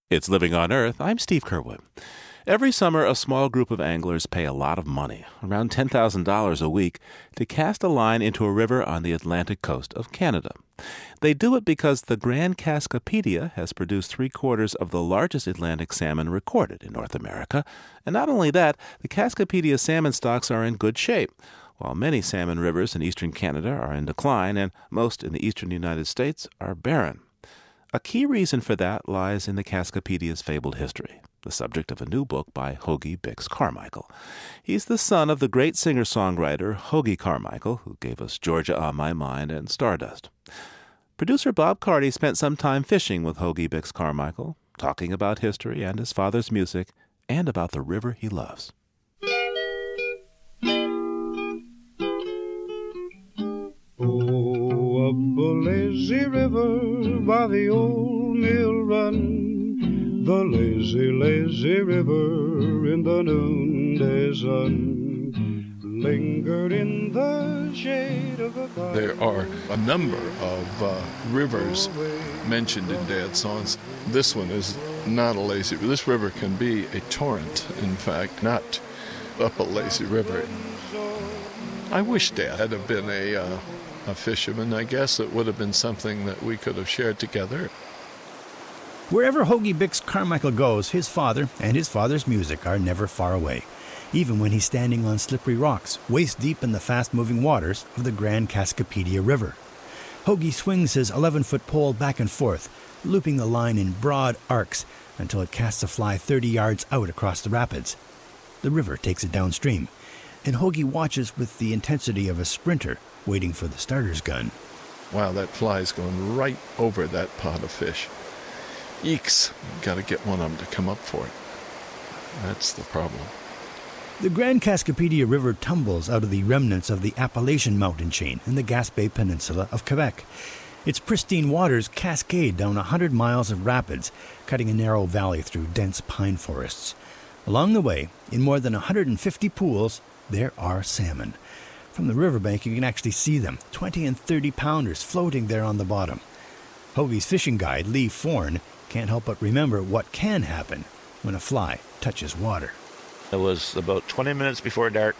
It's Living on Earth. I'm Steve Curwood. Every summer, a small group of anglers pay a lot of money, around $10,000 a week, to cast a line into a river on the Atlantic coast of Canada. They do it because the Grand Cascapedia has produced three-quarters of the largest Atlantic salmon recorded in North America. And not only that, the Cascapedia salmon stocks are in good shape, while many salmon rivers in eastern Canada are in decline and most in the eastern United States are barren. A key reason for that lies in the Cascapedia's fabled history, the subject of a new book by Hoagy Bix Carmichael. He's the son of the great singer-songwriter Hoagy Carmichael, who gave us Georgia on My Mind and Stardust. Producer Bob Carty spent some time fishing with Hoagy Bix Carmichael, talking about history and his father's music, and about the river he loves. Oh, up a lazy river by the old mill run, the lazy, lazy river in the noonday sun, lingered in the shade of a pine. There are a number of rivers mentioned in Dad's songs. This one is not a lazy river. This river can be a torrent, in fact, not up a lazy river. I wish Dad had have been a fisherman. I guess it would have been something that we could have shared together. Wherever Hoagy Bix Carmichael goes, his father and his father's music are never far away, even when he's standing on slippery rocks, waist deep in the fast-moving waters of the Grand Cascapedia River. Hoagy swings his 11-foot pole back and forth, looping the line in broad arcs until it casts a fly 30 yards out across the rapids. The river takes it downstream, and Hoagy watches with the intensity of a sprinter waiting for the starter's gun. Wow, that fly's going right over that pot of fish. Eeks, got to get one of them to come up for it. That's the problem. The Grand Cascapedia River tumbles out of the remnants of the Appalachian mountain chain in the Gaspé Peninsula of Quebec. Its pristine waters cascade down 100 miles of rapids, cutting a narrow valley through dense pine forests. Along the way, in more than 150 pools, there are salmon. From the riverbank, you can actually see them, 20 and 30 pounders floating there on the bottom. Hoagy's fishing guide, Lee Forn, can't help but remember what can happen when a fly touches water. It was about 20 minutes before dark,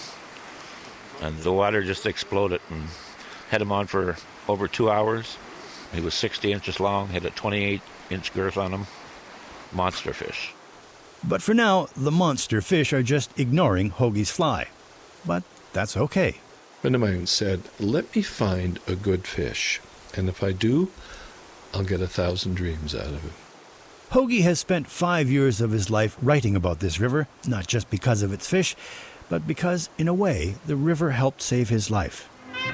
and the water just exploded and had him on for over 2 hours. He was 60 inches long, had a 28-inch girth on him. Monster fish. But for now, the monster fish are just ignoring Hoagy's fly. But that's okay. A friend of mine said, let me find a good fish, and if I do, I'll get 1,000 dreams out of it. Hoagy has spent 5 years of his life writing about this river, not just because of its fish, but because, in a way, the river helped save his life.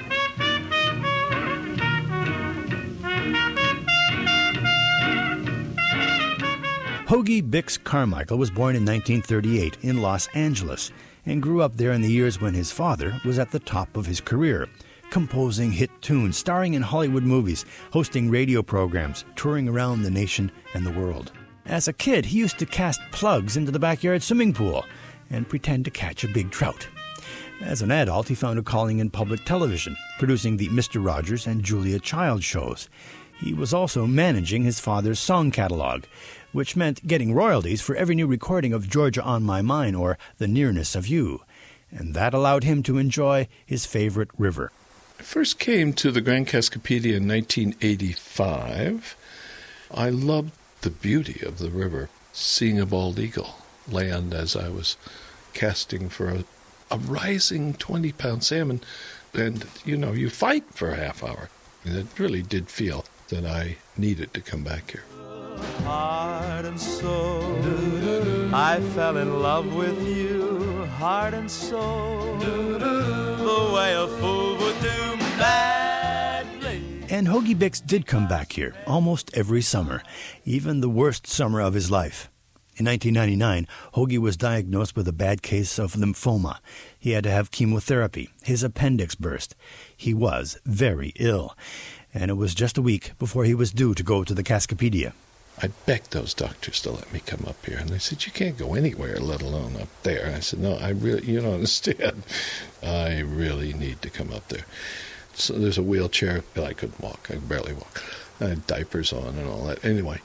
Hoagy Bix Carmichael was born in 1938 in Los Angeles and grew up there in the years when his father was at the top of his career, composing hit tunes, starring in Hollywood movies, hosting radio programs, touring around the nation and the world. As a kid, he used to cast plugs into the backyard swimming pool and pretend to catch a big trout. As an adult, he found a calling in public television, producing the Mr. Rogers and Julia Child shows. He was also managing his father's song catalog, which meant getting royalties for every new recording of Georgia on My Mind or The Nearness of You. And that allowed him to enjoy his favorite river. I first came to the Grand Cascapedia in 1985. I loved the beauty of the river, seeing a bald eagle land as I was casting for a rising 20-pound salmon. And, you fight for a half hour. And it really did feel that I needed to come back here. Heart and soul, I fell in love with you, heart and soul, the way a fool would do madly. And Hoagy Bix did come back here almost every summer, even the worst summer of his life. In 1999, Hoagy was diagnosed with a bad case of lymphoma. He had to have chemotherapy. His appendix burst. He was very ill. And it was just a week before he was due to go to the Cascapedia. I begged those doctors to let me come up here. And they said, you can't go anywhere, let alone up there. I said, no, you don't understand. I really need to come up there. So there's a wheelchair, but I couldn't walk. I could barely walk. I had diapers on and all that. Anyway,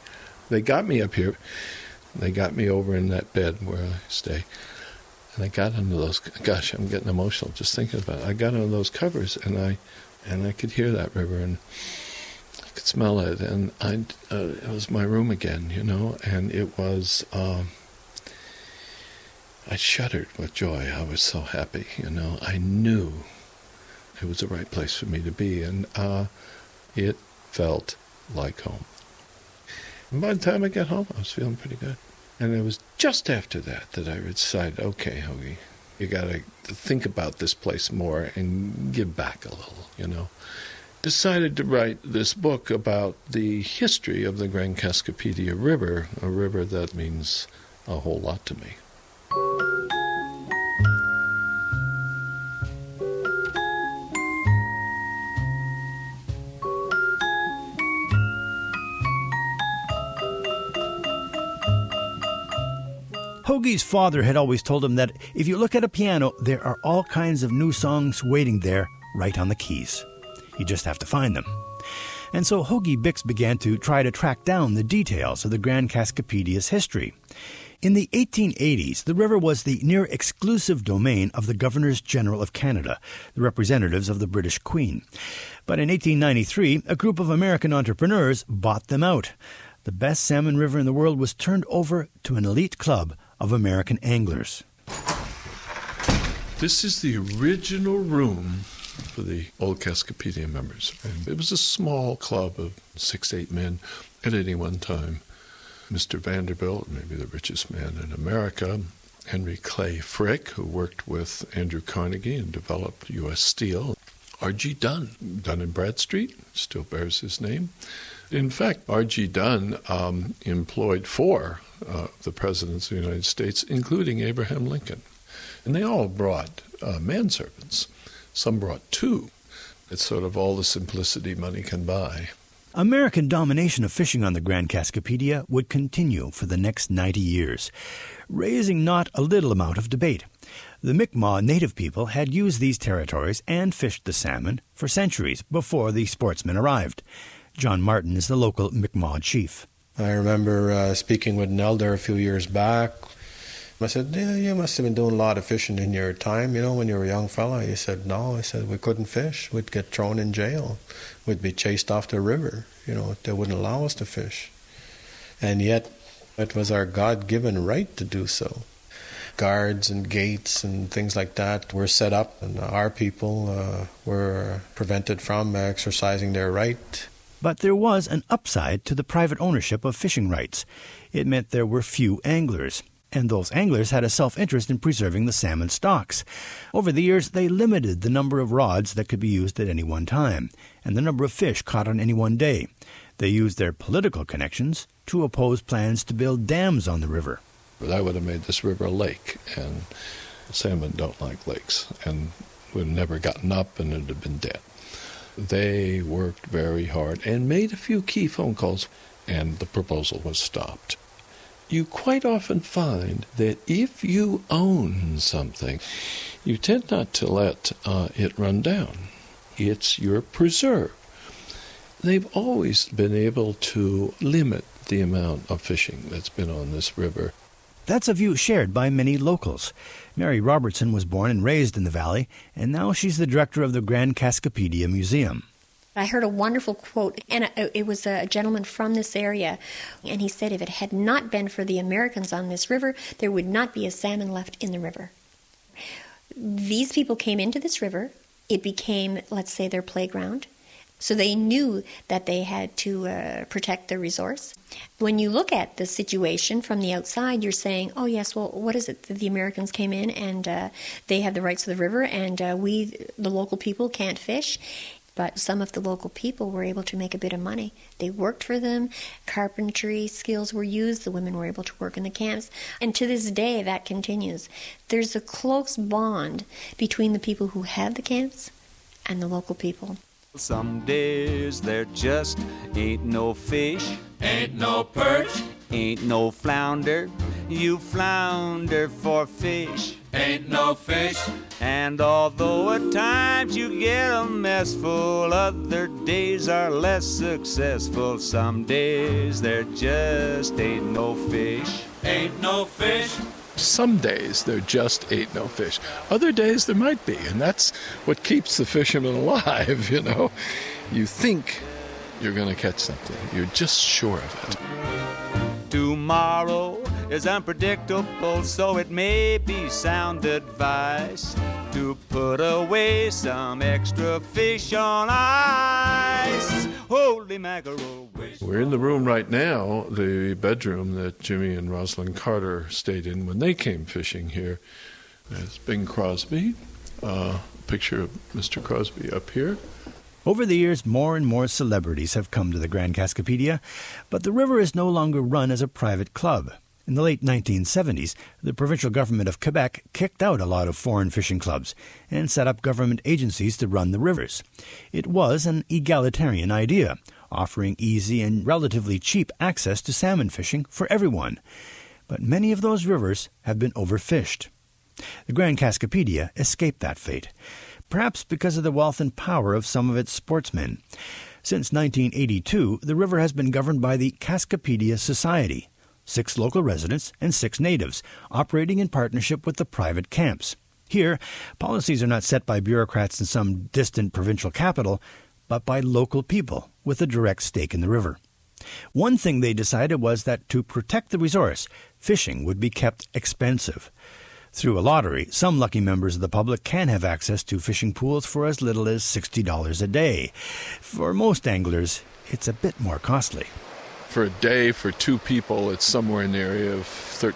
They got me up here. They got me over in that bed where I stay. And I got under those, gosh, I'm getting emotional just thinking about it. I got under those covers, and I could hear that river, and I could smell it, and it was my room again, and it was, I shuddered with joy. I was so happy, I knew it was the right place for me to be, and it felt like home. And by the time I got home, I was feeling pretty good. And it was just after that I decided, okay, Hoagie, you got to think about this place more and give back a little, Decided to write this book about the history of the Grand Cascapedia River, a river that means a whole lot to me. Hoagie's father had always told him that if you look at a piano, there are all kinds of new songs waiting there right on the keys. You just have to find them. And so Hoagie Bix began to try to track down the details of the Grand Cascapedia's history. In the 1880s, the river was the near-exclusive domain of the Governors General of Canada, the representatives of the British Queen. But in 1893, a group of American entrepreneurs bought them out. The best salmon river in the world was turned over to an elite club of American anglers. This is the original room for the old Cascapedia members. And it was a small club of 6-8 men at any one time. Mr. Vanderbilt, maybe the richest man in America, Henry Clay Frick, who worked with Andrew Carnegie and developed U.S. Steel, R.G. Dunn, Dun & Bradstreet, still bears his name. In fact, R.G. Dunn employed 4 of the presidents of the United States, including Abraham Lincoln. And they all brought manservants. Some brought 2. It's sort of all the simplicity money can buy. American domination of fishing on the Grand Cascapedia would continue for the next 90 years, raising not a little amount of debate. The Mi'kmaq native people had used these territories and fished the salmon for centuries before the sportsmen arrived. John Martin is the local Mi'kmaq chief. I remember speaking with an elder a few years back. I said, yeah, you must have been doing a lot of fishing in your time, when you were a young fella. He said, no. I said, we couldn't fish. We'd get thrown in jail. We'd be chased off the river. They wouldn't allow us to fish. And yet, it was our God-given right to do so. Guards and gates and things like that were set up, and our people were prevented from exercising their right. But there was an upside to the private ownership of fishing rights. It meant there were few anglers, and those anglers had a self-interest in preserving the salmon stocks. Over the years, they limited the number of rods that could be used at any one time, and the number of fish caught on any one day. They used their political connections to oppose plans to build dams on the river. That would have made this river a lake, and salmon don't like lakes, and would have never gotten up, and it would have been dead. They worked very hard and made a few key phone calls, and the proposal was stopped. You quite often find that if you own something, you tend not to let it run down. It's your preserve. They've always been able to limit the amount of fishing that's been on this river. That's a view shared by many locals. Mary Robertson was born and raised in the valley, and now she's the director of the Grand Cascapedia Museum. I heard a wonderful quote, and it was a gentleman from this area, and he said if it had not been for the Americans on this river, there would not be a salmon left in the river. These people came into this river. It became, let's say, their playground. So they knew that they had to protect their resource. When you look at the situation from the outside, you're saying, oh yes, well, what is it? The Americans came in and they have the rights to the river, and we, the local people, can't fish. But some of the local people were able to make a bit of money. They worked for them. Carpentry skills were used. The women were able to work in the camps. And to this day, that continues. There's a close bond between the people who have the camps and the local people. Some days there just ain't no fish, ain't no perch, ain't no flounder. You flounder for fish. ain't no fish. And although at times you get a mess full, other days are less successful. Some days there just ain't no fish. Ain't no fish. Some days there just ain't no fish. Other days there might be, and that's what keeps the fisherman alive, you know. You think you're going to catch something. You're just sure of it. Tomorrow is unpredictable, so it may be sound advice to put away some extra fish on ice. Holy mackerel. We're in the room right now, the bedroom that Jimmy and Rosalind Carter stayed in when they came fishing here. There's Bing Crosby, picture of Mr. Crosby up here. Over the years, more and more celebrities have come to the Grand Cascapedia, but the river is no longer run as a private club. In the late 1970s, the provincial government of Quebec kicked out a lot of foreign fishing clubs and set up government agencies to run the rivers. It was an egalitarian idea, offering easy and relatively cheap access to salmon fishing for everyone. But many of those rivers have been overfished. The Grand Cascapedia escaped that fate, perhaps because of the wealth and power of some of its sportsmen. Since 1982, the river has been governed by the Cascapedia Society, 6 local residents and 6 natives, operating in partnership with the private camps. Here, policies are not set by bureaucrats in some distant provincial capital, but by local people with a direct stake in the river. One thing they decided was that to protect the resource, fishing would be kept expensive. Through a lottery, some lucky members of the public can have access to fishing pools for as little as $60 a day. For most anglers, it's a bit more costly. For a day, for 2 people, it's somewhere in the area of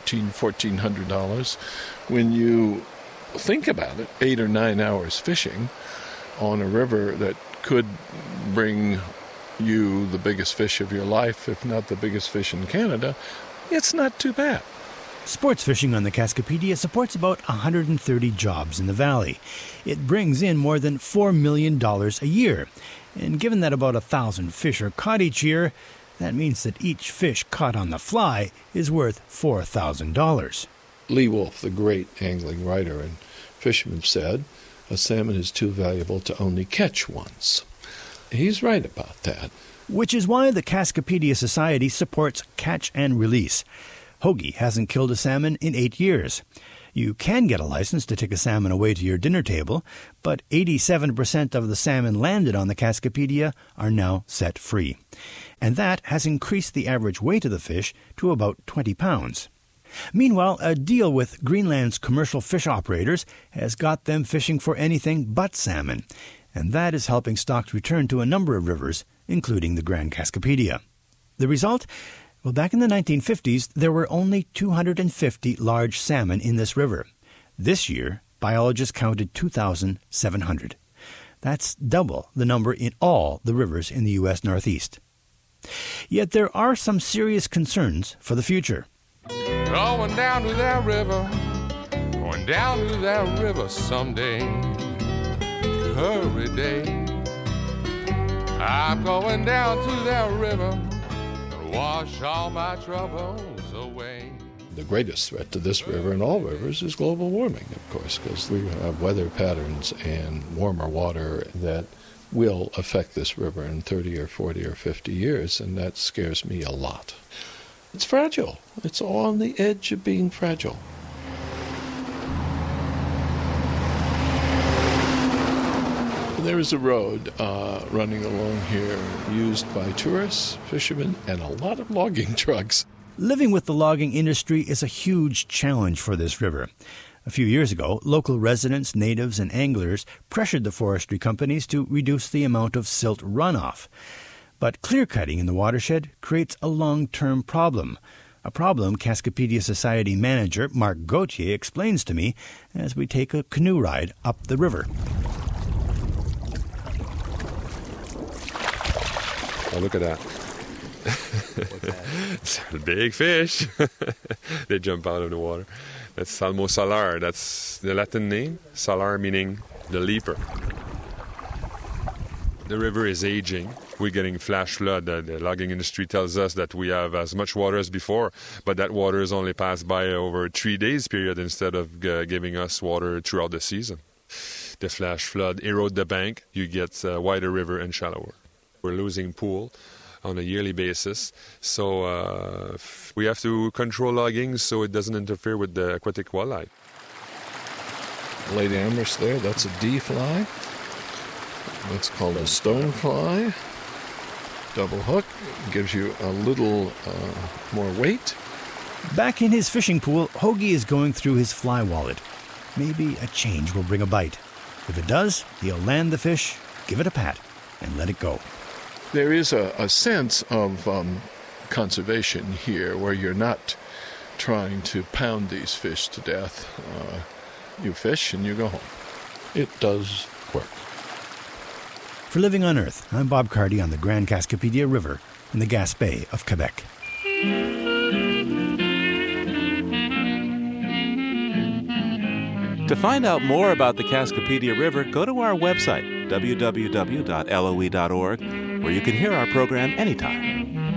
$1,400. When you think about it, 8 or 9 hours fishing on a river that could bring you the biggest fish of your life, if not the biggest fish in Canada, it's not too bad. Sports fishing on the Cascapedia supports about 130 jobs in the valley. It brings in more than $4 million a year. And given that about 1,000 fish are caught each year, that means that each fish caught on the fly is worth $4,000. Lee Wolf, the great angling writer and fisherman, said, "A salmon is too valuable to only catch once." He's right about that. Which is why the Cascapedia Society supports catch and release. Hoagie hasn't killed a salmon in 8 years. You can get a license to take a salmon away to your dinner table, but 87% of the salmon landed on the Cascapedia are now set free. And that has increased the average weight of the fish to about 20 pounds. Meanwhile, a deal with Greenland's commercial fish operators has got them fishing for anything but salmon, and that is helping stocks return to a number of rivers, including the Grand Cascapedia. The result? Well, back in the 1950s, there were only 250 large salmon in this river. This year, biologists counted 2,700. That's double the number in all the rivers in the U.S. Northeast. Yet there are some serious concerns for the future. Going down to that river, going down to that river someday, every day. I'm going down to that river, wash all my troubles away. The greatest threat to this river and all rivers is global warming, of course, because we have weather patterns and warmer water that will affect this river in 30 or 40 or 50 years, and that scares me a lot. It's fragile. It's on the edge of being fragile. There is a road running along here used by tourists, fishermen, and a lot of logging trucks. Living with the logging industry is a huge challenge for this river. A few years ago, local residents, natives, and anglers pressured the forestry companies to reduce the amount of silt runoff. But clear-cutting in the watershed creates a long-term problem, a problem Cascapedia Society manager Mark Gauthier explains to me as we take a canoe ride up the river. Oh, look at that. It's a big fish. They jump out of the water. That's Salmo salar. That's the Latin name. Salar meaning the leaper. The river is aging. we're getting flash flood. The logging industry tells us that we have as much water as before, but that water is only passed by over 3 days period instead of giving us water throughout the season. The flash flood erode the bank. You get wider river and shallower. We're losing pool on a yearly basis, so we have to control logging so it doesn't interfere with the aquatic wildlife. Lady Amherst there, that's a D-fly. That's called a stonefly. Double hook, gives you a little more weight. Back in his fishing pool, Hoagie is going through his fly wallet. Maybe a change will bring a bite. If it does, he'll land the fish, give it a pat, and let it go. There is a sense of conservation here where you're not trying to pound these fish to death. You fish and you go home. It does work. For Living on Earth, I'm Bob Carty on the Grand Cascapedia River in the Gaspé of Quebec. To find out more about the Cascapedia River, go to our website, www.loe.org, where you can hear our program anytime.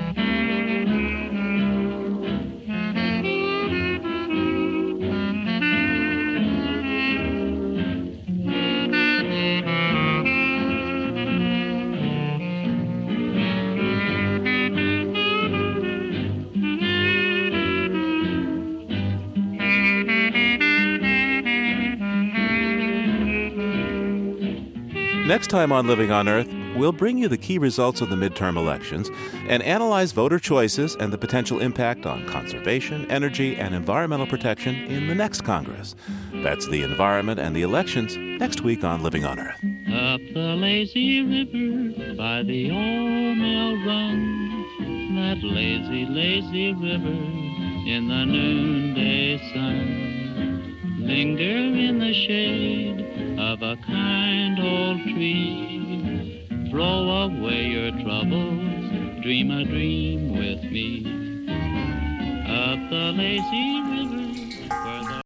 Next time on Living on Earth, we'll bring you the key results of the midterm elections and analyze voter choices and the potential impact on conservation, energy, and environmental protection in the next Congress. That's the environment and the elections next week on Living on Earth. Up the lazy river by the old mill run, that lazy, lazy river in the noonday sun. Linger in the shade of a kind old tree. Throw away your troubles, dream a dream with me. Up the lazy river.